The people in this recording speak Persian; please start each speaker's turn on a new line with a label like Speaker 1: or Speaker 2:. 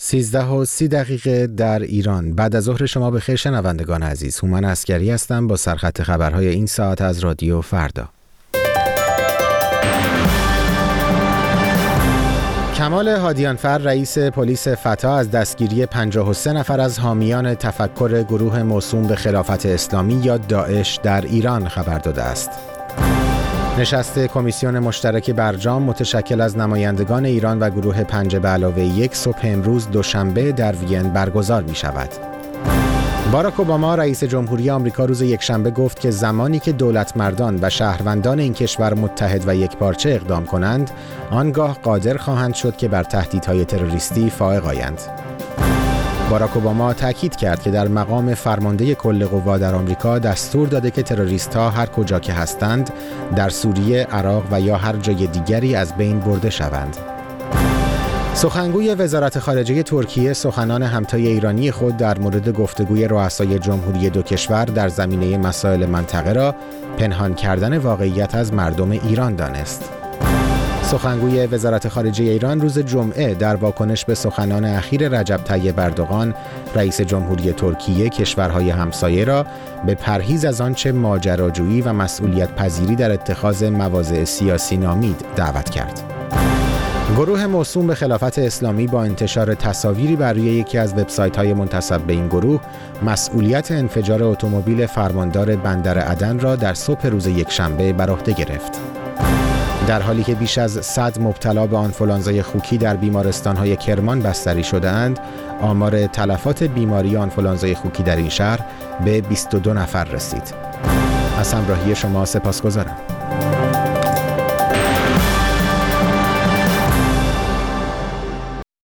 Speaker 1: 13:30 در ایران. بعد از ظهر شما بخیر شنوندگان عزیز. هومن عسگری هستم با سرخط خبرهای این ساعت از رادیو فردا. کمال هادیانفر رئیس پلیس فتا از دستگیری 53 نفر از حامیان تفکر گروه موسوم به خلافت اسلامی یا داعش در ایران خبر داده است. نشست کمیسیون مشترک برجام متشکل از نمایندگان ایران و گروه 5+1 صبح امروز دوشنبه در وین برگزار می شود. باراک اوباما رئیس جمهوری آمریکا روز یکشنبه گفت که زمانی که دولتمردان و شهروندان این کشور متحد و یکپارچه اقدام کنند، آنگاه قادر خواهند شد که بر تهدیدهای تروریستی فائق آیند. باراک اوباما تاکید کرد که در مقام فرمانده کل قوا در آمریکا دستور داده که تروریست‌ها هر کجا که هستند در سوریه، عراق و یا هر جای دیگری از بین برده شوند. سخنگوی وزارت خارجه ترکیه سخنان همتای ایرانی خود در مورد گفتگوی رؤسای جمهوری دو کشور در زمینه مسائل منطقه را پنهان کردن واقعیت از مردم ایران دانست. سخنگوی وزارت خارجه ایران روز جمعه در واکنش به سخنان اخیر رجب طیب اردوغان رئیس جمهوری ترکیه کشورهای همسایه را به پرهیز از آنچه ماجراجویی و مسئولیت پذیری در اتخاذ مواضع سیاسی نامید دعوت کرد. گروه موسوم به خلافت اسلامی با انتشار تصاویری بر روی یکی از وبسایت‌های منتسب به این گروه مسئولیت انفجار اتومبیل فرماندار بندر عدن را در صبح روز یکشنبه بر عهده گرفت. در حالی که بیش از 100 مبتلا به آنفولانزای خوکی در بیمارستان‌های کرمان بستری شده‌اند، آمار تلفات بیماری آنفولانزای خوکی در این شهر به 22 نفر رسید. از همراهی شما سپاسگزارم.